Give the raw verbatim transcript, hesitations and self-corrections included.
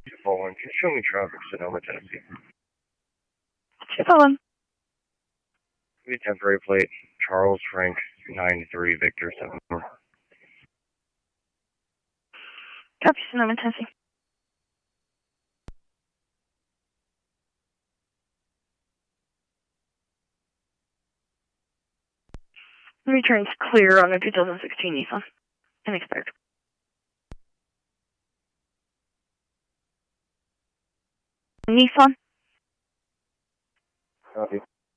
Following, can you show me traffic, Sonoma, Tennessee? two four one. Be temporary plate, Charles Frank, nine three Victor, seven four. Copy, Sonoma, Tennessee. Returns clear on a two thousand sixteen Nissan. Unexpired. Nissan. Copy.